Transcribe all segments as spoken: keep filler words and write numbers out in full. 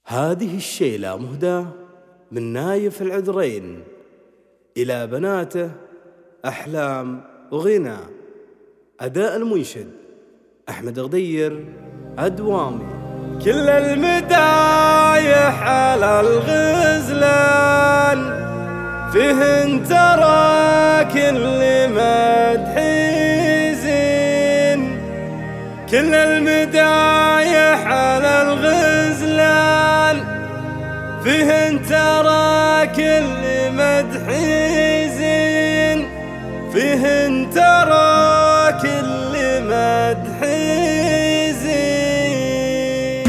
هذه الشيلة مهداة من نايف العذرين إلى بناته أحلام وغنى. أداء المنشد أحمد غدير أدوامي. كل المدايح على الغزلان فيهن ترى كل مدحي زين. كل المدايح على الغزلان فيهن ترى كل مدحي زين. فيهن ترى كل مدحي زين.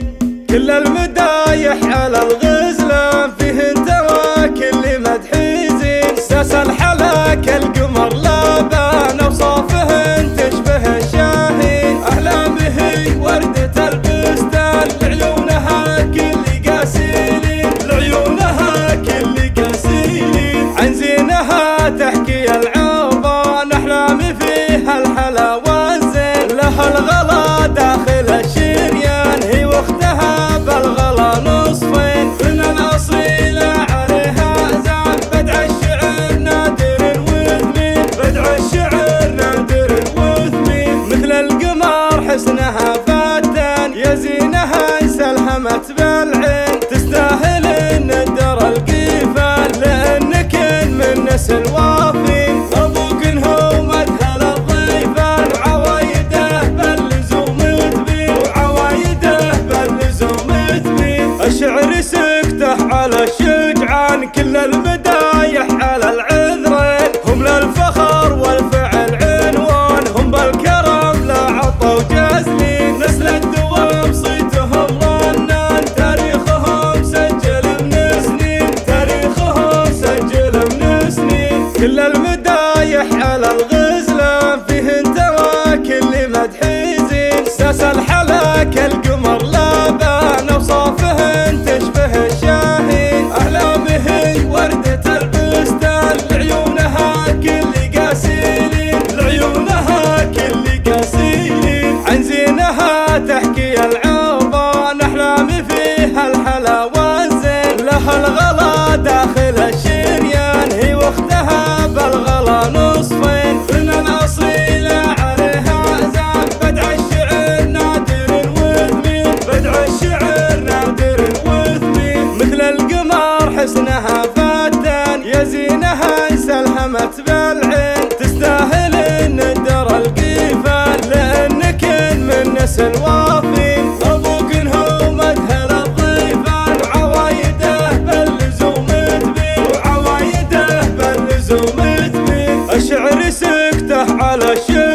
كل المدايح على الغزلان فيهن ترى كل مدحي زين. ساس الحلاك القمر لابان اوصافهن تشبه الشاهين. احلامه وردة البستان لعيونها كل قاسيلين. لعيونها كل قاسيلين عن زينها تحكي العربان. احلامي فيها الحلا والزين لها الغلا داخل الشريان. هي واختها بالغلا نصفين من الاصيله عليها زان. بدع الشعر نادر وثمين. بدع الشعر نادر وثمين مثل القمر حسنها فاتن. يا زينها انسلهمت بالعين تستاهل الندر القيفان. لانك من نسل وافين ابوك هو مدهل الضيفان. وعوايده باللزوم تبين. وعوايده باللزوم تبين. الشعر سكته على الشجعان. كل المدايح على العذرين هم للفخر والفعل عنوان. هم بالكرم لا عطوا جازلين. نسل الدوام صيتهم رنان. تاريخهم سجل من سنين. تاريخهم سجل من سنين. كل المدايح على الغزلان فيهن ترى كل مدحي زين. ساس الحلاك القمر لابان اوصافهن تشبه الشاهين. احلامه وردة البستان لعيونها كل قاسيلين. لعيونها كل قاسيلين عن زينها تحكي العربان. احلامي فيها الحلا والزين لها الغلا داخل الشريان. هي واختها بالغلا نصفين من الاصيله عليها زان. بدع الشعر نادر وثمين. بدع الشعر نادر وثمين مثل القمر حسنها فاتن. يا زينها انسلهمت بالعين تستاهل الندر القيفان. لانك من نسل وافين ابوك هو مدهل الضيفان. وعوايده باللزوم تبين. وعوايده باللزوم تبين. الشعر سكته على الشعر